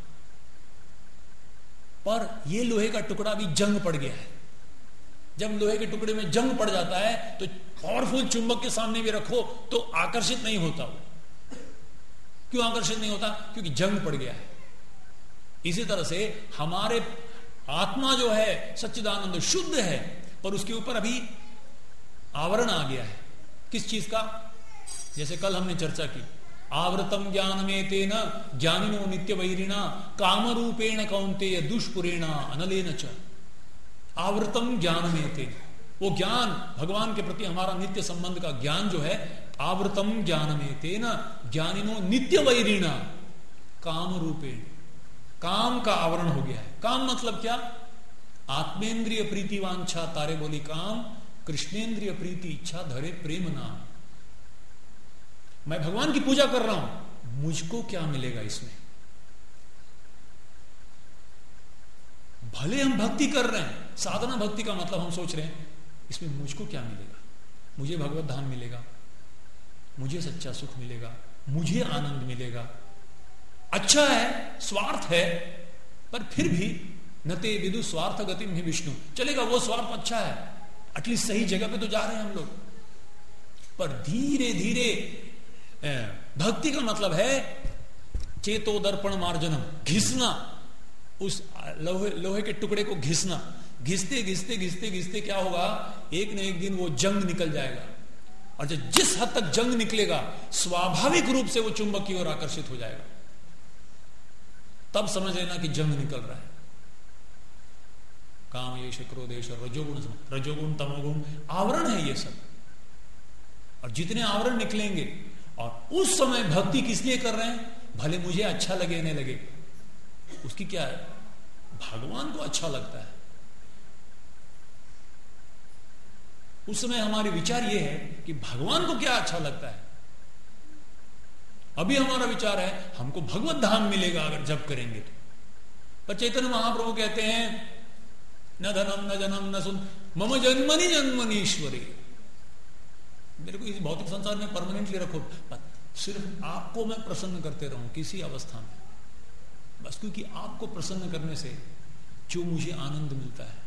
पर यह लोहे का टुकड़ा भी जंग पड़ गया है। जब लोहे के टुकड़े में जंग पड़ जाता है तो पावरफुल चुंबक के सामने भी रखो तो आकर्षित नहीं होता वो। क्यों आकर्षित नहीं होता? क्योंकि जंग पड़ गया है। इसी तरह से हमारे आत्मा जो है सच्चिदानंद शुद्ध है, पर उसके ऊपर अभी आवरण आ गया है। किस चीज का? जैसे कल हमने चर्चा की, आवृतम ज्ञान में तेन ज्ञानिनो नित्य वैरिणा काम रूपेण कौन्तेय दुष्पुरेण अनलेन च। आवृतम ज्ञान में तेन, वो ज्ञान भगवान के प्रति हमारा नित्य संबंध का ज्ञान जो है, आवृतम ज्ञान में तेन ज्ञानिनो नित्य वैरिणा काम रूपेण, काम का आवरण हो गया है। काम मतलब क्या? आत्मेंद्रिय प्रीति वांछा तारे बोली काम, कृष्णेंद्रिय प्रीति इच्छा धरे प्रेम नाम। मैं भगवान की पूजा कर रहा हूं, मुझको क्या मिलेगा इसमें? भले हम भक्ति कर रहे हैं, साधना भक्ति का मतलब हम सोच रहे हैं इसमें मुझको क्या मिलेगा? मुझे भगवत धाम मिलेगा, मुझे सच्चा सुख मिलेगा, मुझे आनंद मिलेगा। अच्छा है, स्वार्थ है, पर फिर भी नते विदु स्वार्थ गतिम ही विष्णु, चलेगा वो स्वार्थ अच्छा है, एटलीस्ट सही जगह पे तो जा रहे हैं हम लोग। पर धीरे धीरे भक्ति का मतलब है चेतो दर्पण मार्जनम, घिसना, उस लोहे लोहे के टुकड़े को घिसना। घिसते घिसते घिसते घिसते क्या होगा, एक न एक दिन वो जंग निकल जाएगा, और जब जिस हद तक जंग निकलेगा स्वाभाविक रूप से वो चुंबक की ओर आकर्षित हो जाएगा। तब समझ लेना कि जंग निकल रहा है। काम ये क्रोधेश रजोगुण, रजोगुण तमोगुण आवरण है ये सब, और जितने आवरण निकलेंगे, और उस समय भक्ति किस लिए कर रहे हैं? भले मुझे अच्छा लगे नहीं लगे, उसकी क्या है, भगवान को अच्छा लगता है। उस समय हमारे विचार यह है कि भगवान को क्या अच्छा लगता है। अभी हमारा विचार है हमको भगवत धाम मिलेगा अगर जप करेंगे तो। पर चैतन्य महाप्रभु कहते हैं न धनम न जनम न सुन मम जन्मनि जन्मनीश्वरी, मेरे को इस भौतिक संसार में परमानेंटली रखो, सिर्फ आपको मैं प्रसन्न करते रहूं किसी अवस्था में, बस। क्योंकि आपको प्रसन्न करने से जो मुझे आनंद मिलता है,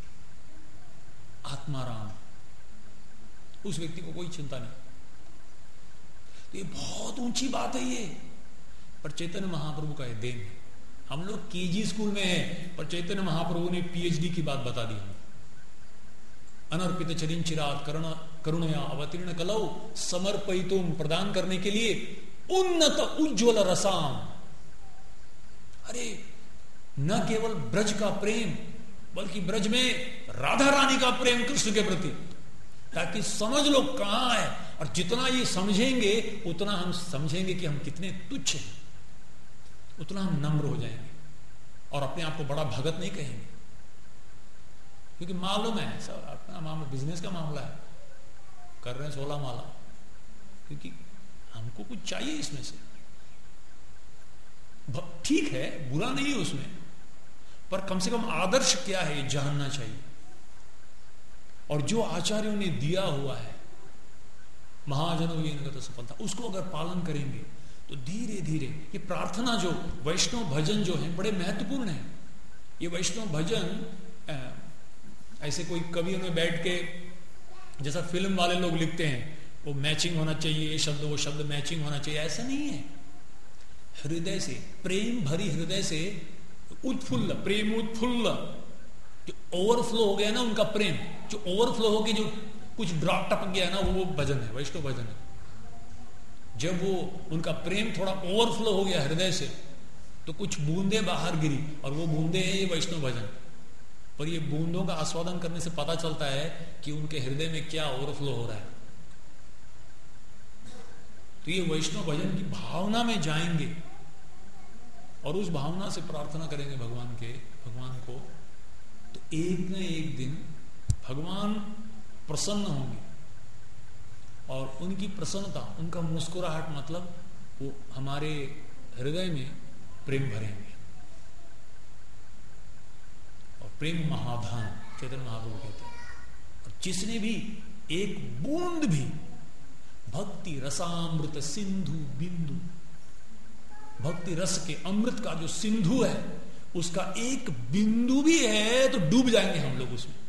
आत्माराम, उस व्यक्ति को कोई चिंता नहीं। तो ये बहुत ऊंची बात है ये, पर चैतन्य महाप्रभु का ये देन है। हम लोग केजी स्कूल में हैं, पर चैतन्य महाप्रभु ने पीएचडी की बात बता दी हमें। अनर्पित चरिन चिरात करुणा करुणया अवतीर्ण कलौ समर्पयितुम, प्रदान करने के लिए उन्नत उज्ज्वल रसाम। अरे न केवल ब्रज का प्रेम, बल्कि ब्रज में राधा रानी का प्रेम कृष्ण के प्रति, ताकि समझ लो कहां है। और जितना ये समझेंगे उतना हम समझेंगे कि हम कितने तुच्छ हैं, उतना हम नम्र हो जाएंगे और अपने आप को बड़ा भगत नहीं कहेंगे। क्योंकि मालूम है सब अपना मामला बिजनेस का मामला है, कर रहे हैं सोलह माला, क्योंकि हमको कुछ चाहिए इसमें से। ठीक है, बुरा नहीं है उसमें, पर कम से कम आदर्श क्या है ये जानना चाहिए। और जो आचार्यों ने दिया हुआ है महाजनों ये इनका तो सफलता, उसको अगर पालन करेंगे तो धीरे धीरे ये प्रार्थना, जो वैष्णव भजन जो है बड़े महत्वपूर्ण है। ये वैष्णव भजन ऐसे कोई कवि में बैठ के, जैसा फिल्म वाले लोग लिखते हैं, वो मैचिंग होना चाहिए, ये शब्द वो शब्द मैचिंग होना चाहिए, ऐसा नहीं है। हृदय से, प्रेम भरी हृदय से, उत्फुल्ल प्रेम, उत्फुल्ल जो ओवरफ्लो हो गया ना उनका प्रेम, जो ओवरफ्लो हो के जो कुछ ड्रॉप टपक गया ना, वो वो भजन है, वैष्णव भजन है। जब वो उनका प्रेम थोड़ा ओवरफ्लो हो गया हृदय से, तो कुछ बूंदे बाहर गिरी, और वो बूंदे हैं ये वैष्णव भजन। पर ये बूंदों का आस्वादन करने से पता चलता है कि उनके हृदय में क्या ओवरफ्लो हो रहा है। तो ये वैष्णव भजन की भावना में जाएंगे और उस भावना से प्रार्थना करेंगे भगवान के भगवान को, तो एक न एक दिन भगवान प्रसन्न होंगे, और उनकी प्रसन्नता, उनका मुस्कुराहट मतलब वो हमारे हृदय में प्रेम भरेंगे। और प्रेम महाधान चैतन्य महाप्रभु कहते हैं। और जिसने भी एक बूंद भी भक्ति रसामृत सिंधु बिंदु, भक्ति रस के अमृत का जो सिंधु है उसका एक बिंदु भी है तो डूब जाएंगे हम लोग उसमें।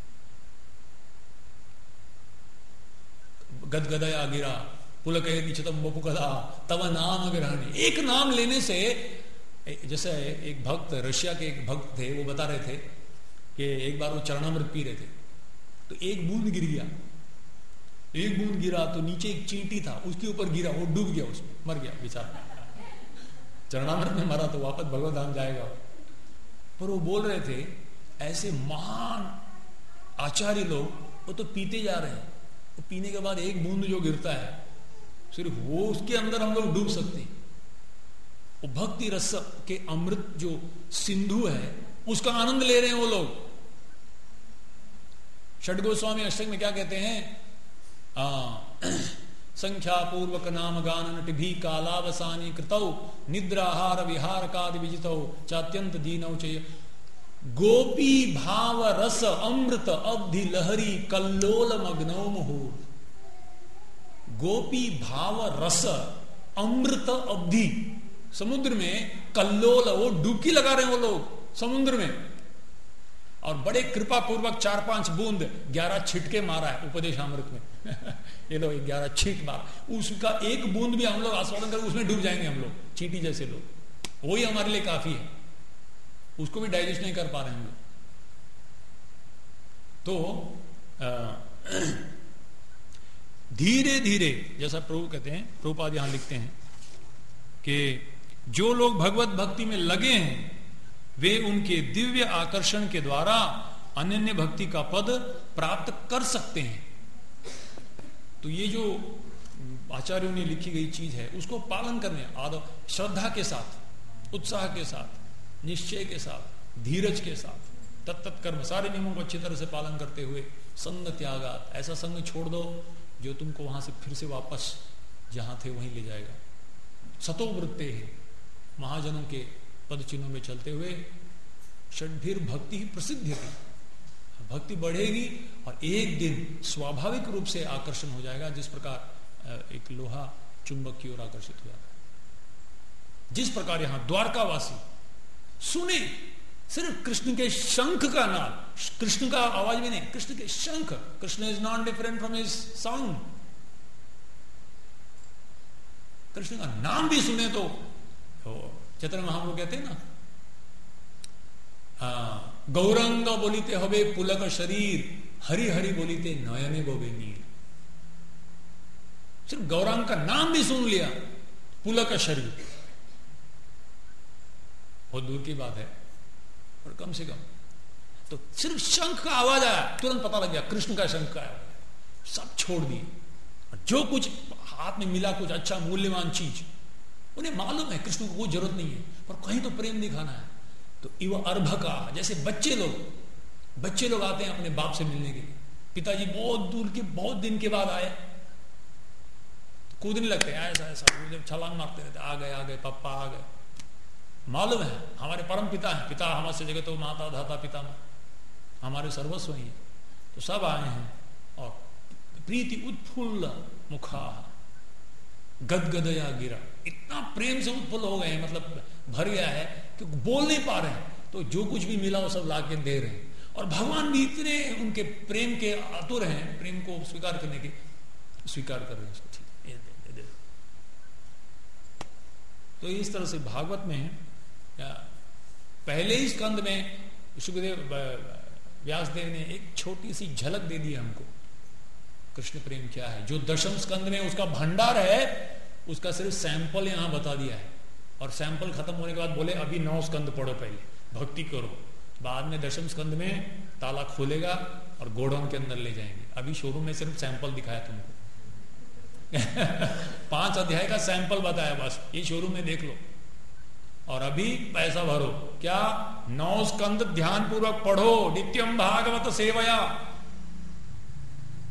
गदगदया गिरा पुलकहे निचतम बपु कदा तव नाम ग्रहणी। एक नाम लेने से, जैसे एक भक्त, रशिया के एक भक्त थे, वो बता रहे थे कि एक बार वो चरणामृत पी रहे थे तो एक बूंद गिर गया, एक बूंद गिरा तो नीचे एक चींटी था उसके ऊपर गिरा, वो डूब गया, उसमें मर गया बेचारा। चरणामृत में मरा तो वापस भगवत धाम जाएगा। पर वो बोल रहे थे ऐसे महान आचार्य लोग वो तो पीते जा रहे हैं, वो पीने के बाद एक बूंद जो गिरता है सिर्फ वो, उसके अंदर हम लोग डूब सकते हैं। वो भक्ति रस के अमृत जो सिंधु है उसका आनंद ले रहे हैं वो लोग। षड गोस्वामी अष्टक में क्या कहते हैं? आ, संख्या पूर्वक नाम गान नटि कालावसानी कृतौ निद्राहार विहार कादि विजितौ चात्यंत दीनौ चय गोपी भाव रस अमृत अब्धि लहरी कल्लोल मग्नौ मुहुर। गोपी भाव रस अमृत अब्धि, समुद्र में कल्लोल, वो डुबकी लगा रहे हैं वो लोग समुद्र में, और बड़े कृपा पूर्वक चार पांच बूंद ग्यारह छिटके मारा है उपदेशामृत में ये लोग ग्यारह छींट मारा, उसका एक बूंद भी हम लोग आस्वादन करें उसमें डूब जाएंगे हम लोग, चींटी जैसे लोग। वही हमारे लिए काफी है, उसको भी डाइजेस्ट नहीं कर पा रहे हम लोग। तो धीरे धीरे, जैसा प्रभु कहते हैं, प्रभुपाद यहां लिखते हैं कि जो लोग भगवत भक्ति में लगे हैं वे उनके दिव्य आकर्षण के द्वारा अनन्य भक्ति का पद प्राप्त कर सकते हैं। तो ये जो आचार्यों ने लिखी गई चीज है उसको पालन करने, आदर श्रद्धा के साथ, उत्साह के साथ, निश्चय के साथ, धीरज के साथ, तत्त कर्म, सारे नियमों को अच्छी तरह से पालन करते हुए संग त्यागात, ऐसा संग छोड़ दो जो तुमको वहां से फिर से वापस जहां थे वहीं ले जाएगा। सतो वृत्ते है, महाजनों के पद चिन्हों में चलते हुए षड्भिर भक्ति ही प्रसिद्ध है, भक्ति बढ़ेगी और एक दिन स्वाभाविक रूप से आकर्षण हो जाएगा, जिस प्रकार एक लोहा चुंबक की ओर आकर्षित हो जाता है। जिस प्रकार यहां द्वारकावासी सुने सिर्फ कृष्ण के शंख का नाम, कृष्ण का आवाज भी नहीं, कृष्ण के शंख, Krishna is not different from his sound, Krishna का नाम भी सुने तो चैतन्य महाप्रभु कहते हैं ना, गौरंग बोलिते हवे पुलक शरीर, हरि हरि बोलिते नयने बोबे नीर। सिर्फ गौरांग का नाम भी सुन लिया, पुलक शरीर, बहुत दूर की बात है और कम से कम तो सिर्फ शंख का आवाज आया तुरंत पता लग गया कृष्ण का शंख का आया, सब छोड़ दिए। जो कुछ हाथ में मिला, कुछ अच्छा मूल्यवान चीज, उन्हें मालूम है कृष्ण को कोई जरूरत नहीं है, पर कहीं तो प्रेम दिखाना है। तो इव अर्भका, जैसे बच्चे लोग बच्चे लोग आते हैं अपने बाप से मिलने के लिए, पिताजी बहुत दूर के बहुत दिन के बाद आए, कूदने लगते हैं ऐसा ऐसा, छलांग मारते रहते, आ गए आ गए पापा आ गए। मालूम है हमारे परम पिता है, पिता हमारे जगह तो माता धाता पिता हमारे सर्वस्व ही है। तो सब आए हैं और प्रीति उत्फुल्ल मुखा गदगदया गिरा, इतना प्रेम से उत्फुल्ल हो गए, मतलब भर गया है कि बोल नहीं पा रहे हैं। तो जो कुछ भी मिला वो सब लाके दे रहे हैं, और भगवान भी इतने उनके प्रेम के आतुर हैं, प्रेम को स्वीकार करने के, स्वीकार कर रहे हैं उसको। ठीक दे, दे, दे। तो इस तरह से भागवत में पहले ही स्कंद में सुखदेव व्यासदेव ने एक छोटी सी झलक दे दी हमको कृष्ण प्रेम क्या है। जो दशम स्कंद में उसका भंडार है उसका सिर्फ सैंपल यहां बता दिया है, और सैंपल खत्म होने के बाद बोले अभी नौ स्कंद पढ़ो, पहले भक्ति करो, बाद में दशम स्कंद में ताला खोलेगा और गोडाउन के अंदर ले जाएंगे। अभी शोरूम में सिर्फ सैंपल दिखाया तुमको पांच अध्याय का सैंपल बताया बस, ये शोरूम में देख लो, और अभी पैसा भरो। क्या? नौ स्कंद ध्यान पूर्वक पढ़ो, नित्यम भागवत सेवया,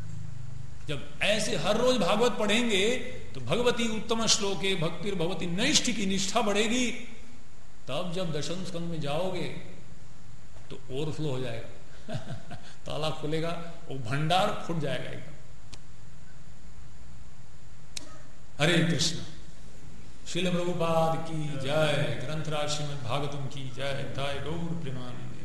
जब ऐसे हर रोज भागवत पढ़ेंगे तो भगवती उत्तम श्लोके भक्तिर भगवती नैष्ठ की निष्ठा बढ़ेगी। तब जब दशम स्कंद में जाओगे तो ओवरफ्लो हो जाएगा ताला खुलेगा और भंडार फूट जाएगा एकदम। हरे कृष्ण। श्रील प्रभुपाद की जय। ग्रंथराज श्रीमद् भागवतम की जय। ताय गौर प्रेमानंद।